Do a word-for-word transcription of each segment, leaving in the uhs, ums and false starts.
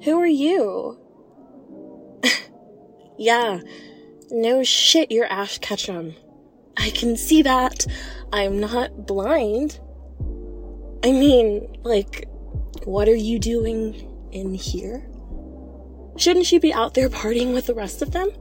Who are you? Yeah, no shit, you're Ash Ketchum. I can see that. I'm not blind. I mean, like, what are you doing in here? Shouldn't you be out there partying with the rest of them?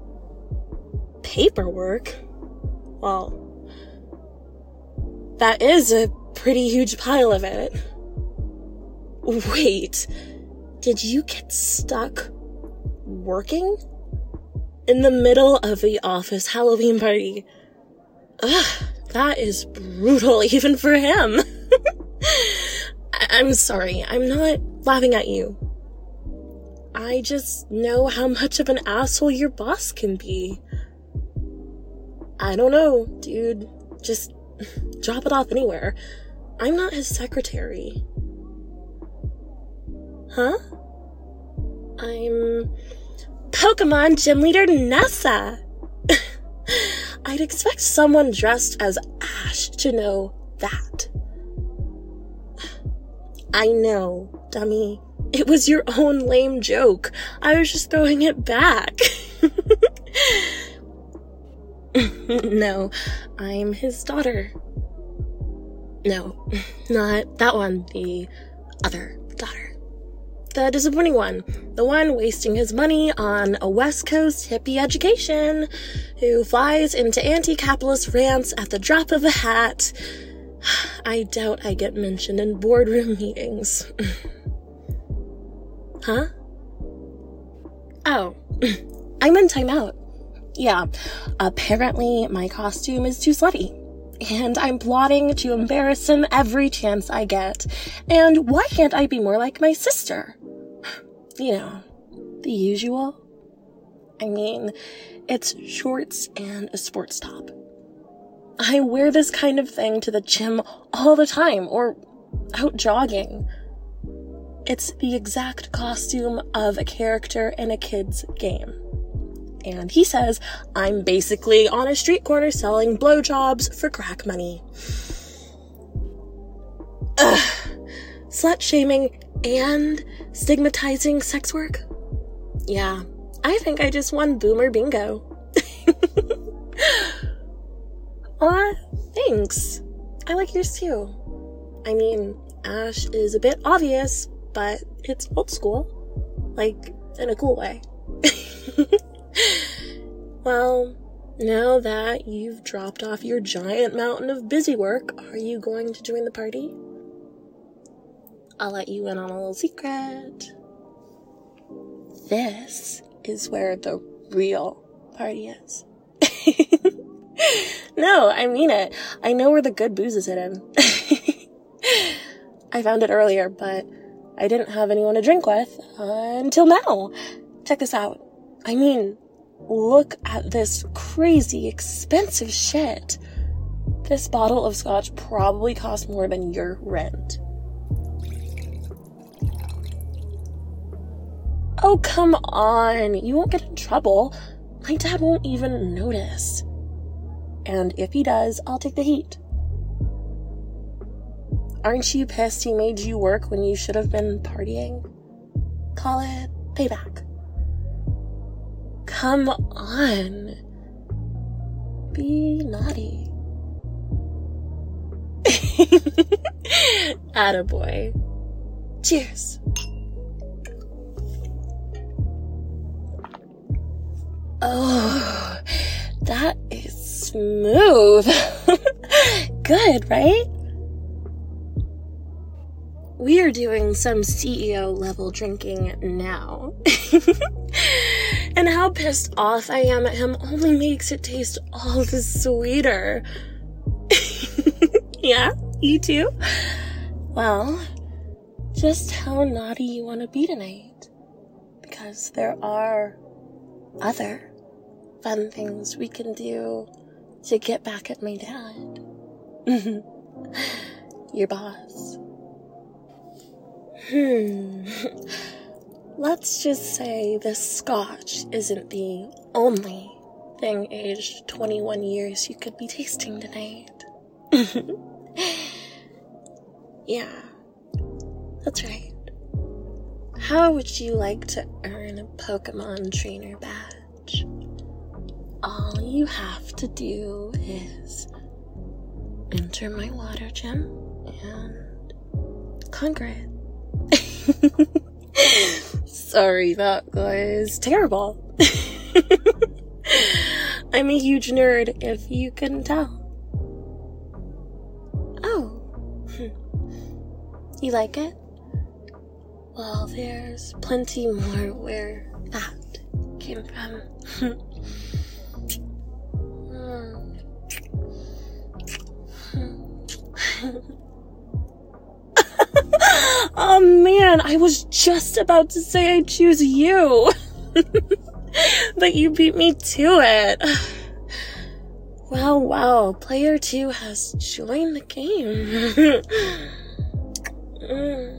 Paperwork? Well, that is a pretty huge pile of it. Wait, did you get stuck working? In the middle of the office Halloween party? Ugh, that is brutal even for him. I- I'm sorry, I'm not laughing at you. I just know how much of an asshole your boss can be. I don't know, dude. Just drop it off anywhere. I'm not his secretary. Huh? I'm Pokemon Gym Leader Nessa. I'd expect someone dressed as Ash to know that. I know, dummy. It was your own lame joke. I was just throwing it back. No, I'm his daughter. No, not that one. The other daughter. The disappointing one. The one wasting his money on a West Coast hippie education, who flies into anti-capitalist rants at the drop of a hat. I doubt I get mentioned in boardroom meetings. Huh? Oh, I'm in timeout. Yeah, apparently my costume is too slutty, and I'm plotting to embarrass him every chance I get. And why can't I be more like my sister? You know, the usual. I mean, it's shorts and a sports top. I wear this kind of thing to the gym all the time, or out jogging. It's the exact costume of a character in a kid's game. And he says I'm basically on a street corner selling blowjobs for crack money. Ugh. Slut-shaming and stigmatizing sex work? Yeah, I think I just won Boomer Bingo. Aw, thanks. I like yours too. I mean, Ash is a bit obvious, but it's old school. Like, in a cool way. Well, now that you've dropped off your giant mountain of busy work, are you going to join the party? I'll let you in on a little secret. This is where the real party is. No, I mean it. I know where the good booze is hidden. I found it earlier, but I didn't have anyone to drink with uh, until now. Check this out. I mean, look at this crazy expensive shit. This bottle of scotch probably cost more than your rent. Oh, come on. You won't get in trouble. My dad won't even notice. And if he does, I'll take the heat. Aren't you pissed he made you work when you should have been partying? Call it payback. Come on. Be naughty. Attaboy. Cheers. Oh, that is smooth. Good, right? We are doing some C E O level drinking now. And how pissed off I am at him only makes it taste all the sweeter. Yeah, you too? Well, just how naughty you want to be tonight. Because there are other fun things we can do to get back at my dad. Your boss. Hmm. Let's just say this scotch isn't the only thing aged twenty-one years you could be tasting tonight. Yeah, that's right. How would you like to earn a Pokemon Trainer badge? All you have to do is enter my water gym and conquer it. Sorry, that was terrible. I'm a huge nerd, if you couldn't tell. Oh. You like it? Well, there's plenty more where that came from. Oh man, I was just about to say I choose you. But you beat me to it. Wow, wow, player two has joined the game. mm.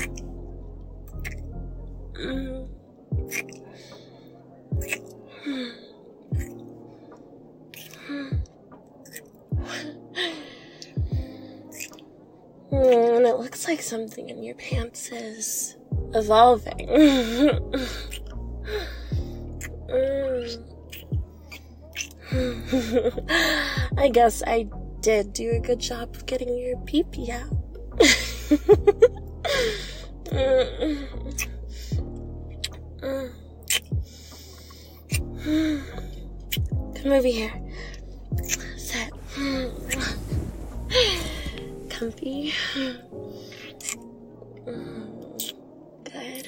Mm. And it looks like something in your pants is evolving. I guess I did do a good job of getting your pee-pee out. Come over here. Sit. Comfy. Good.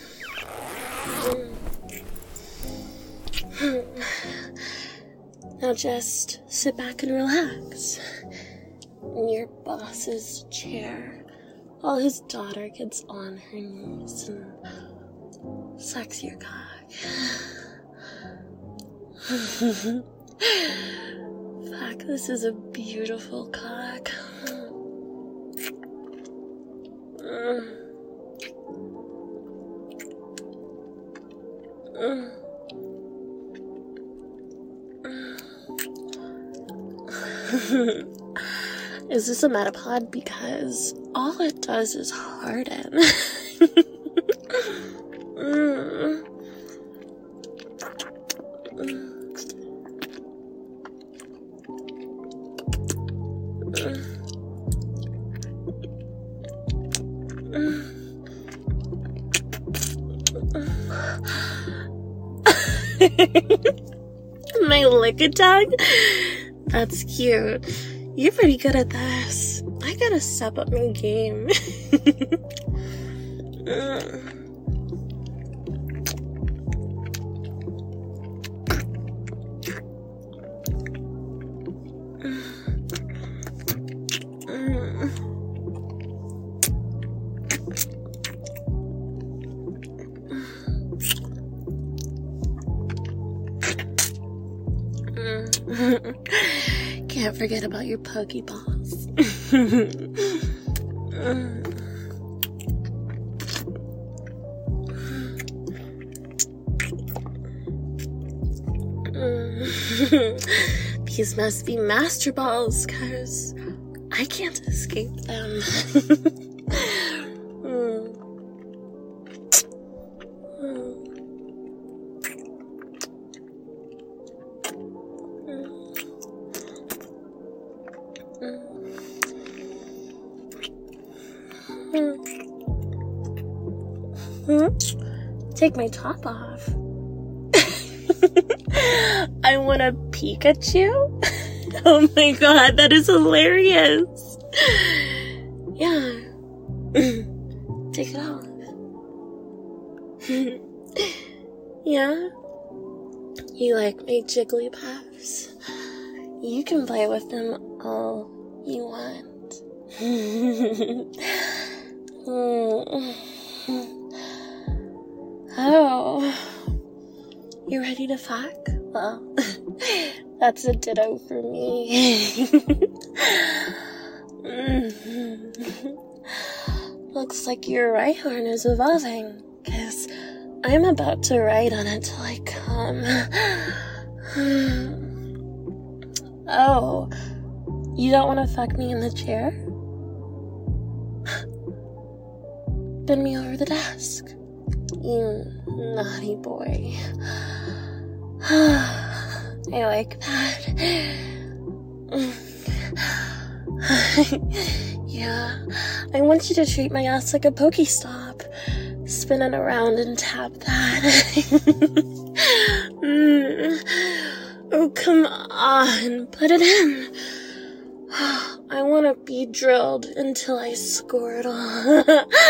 Now just sit back and relax in your boss's chair while his daughter gets on her knees and sucks your cock. Fuck, this is a beautiful cock. Mm. Mm. Is this a Metapod? Because all it does is harden. mm. My lick attack? That's cute. You're pretty good at this. I gotta step up my game. Can't forget about your Pokeballs. These must be Master Balls, cause I can't escape them. Take my top off. I want a Pikachu? Oh my god, that is hilarious. Yeah. Take it off. Yeah? You like my Jigglypuffs? You can play with them all you want. Oh, you ready to fuck? Well, that's a ditto for me. Looks like your right horn is evolving, cause I'm about to ride on it till I come. Oh, you don't want to fuck me in the chair? Bend me over the desk. You naughty boy. I like that. Yeah, I want you to treat my ass like a Pokestop. Spin it around and tap that. mm. Oh, come on, put it in. I want to be drilled until I score it all.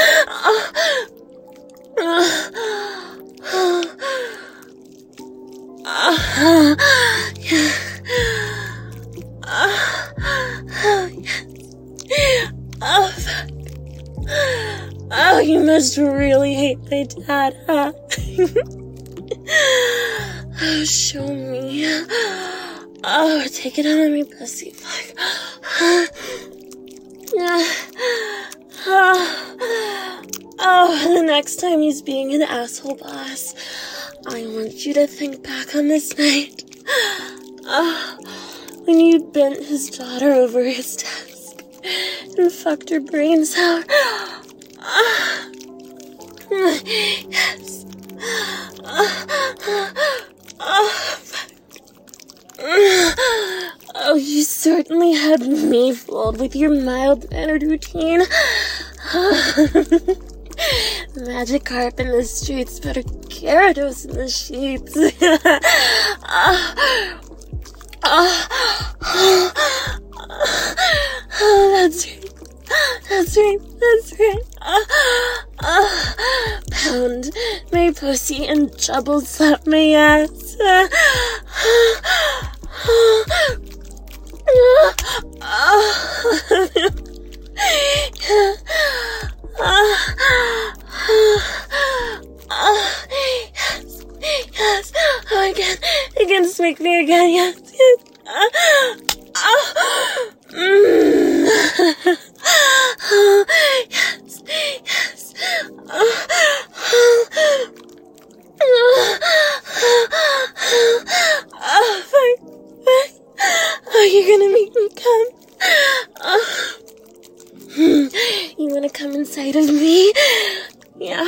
Oh, fuck. Oh, you must really hate my dad, huh? Oh, show me. Oh, take it out of me, pussy. Fuck. Oh, the next time he's being an asshole boss, I want you to think back on this night. Oh, when you bent his daughter over his desk and fucked her brains out. Yes. Oh, you certainly had me fooled with your mild-mannered routine. Magikarp in the streets, but a Gyarados in the sheets. Oh, that's right. That's right. That's right. Uh, uh, pound my pussy and double slap my ass. Uh, yes, yes. Oh, again, again, smack me again. Yes, yes. Uh, uh, mm. Oh, yes, yes. Oh, oh, oh, oh, fuck, fuck. Oh, you're gonna make me come. Oh. You wanna come inside of me? Yeah.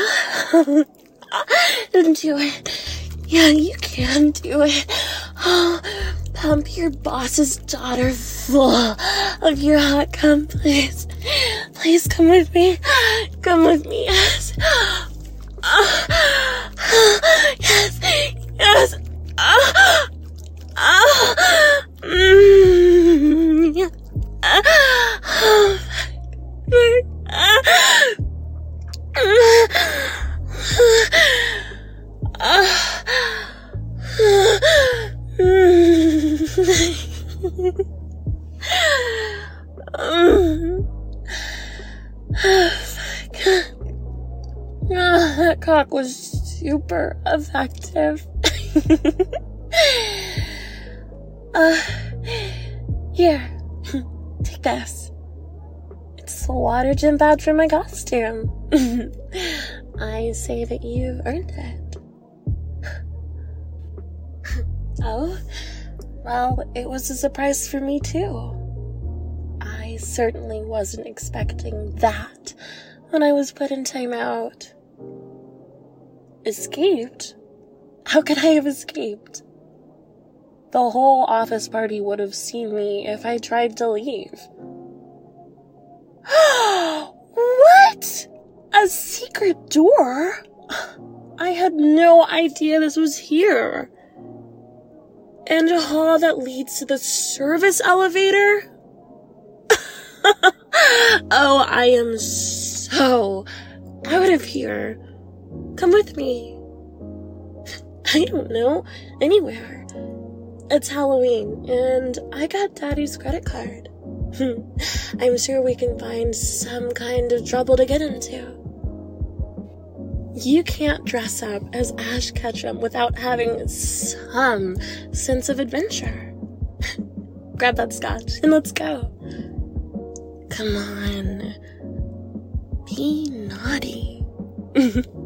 Then do it. Yeah, you can do it. Oh, pump your boss's daughter full of your hot cum, please. Please come with me. Come with me, yes. Oh, yes, yes. Oh, oh, mm, yeah. Oh, oh, that cock was super effective. uh, here, take this. It's the water gym badge for my costume. I say that you've earned it. Oh, well, it was a surprise for me too. I certainly wasn't expecting that when I was put in timeout. Escaped? How could I have escaped? The whole office party would have seen me if I tried to leave. What? A secret door? I had no idea this was here. And a hall that leads to the service elevator? Oh, I am so out of here. Come with me. I don't know, anywhere. It's Halloween, and I got Daddy's credit card. I'm sure we can find some kind of trouble to get into. You can't dress up as Ash Ketchum without having some sense of adventure. Grab that scotch and let's go. Come on. Be naughty.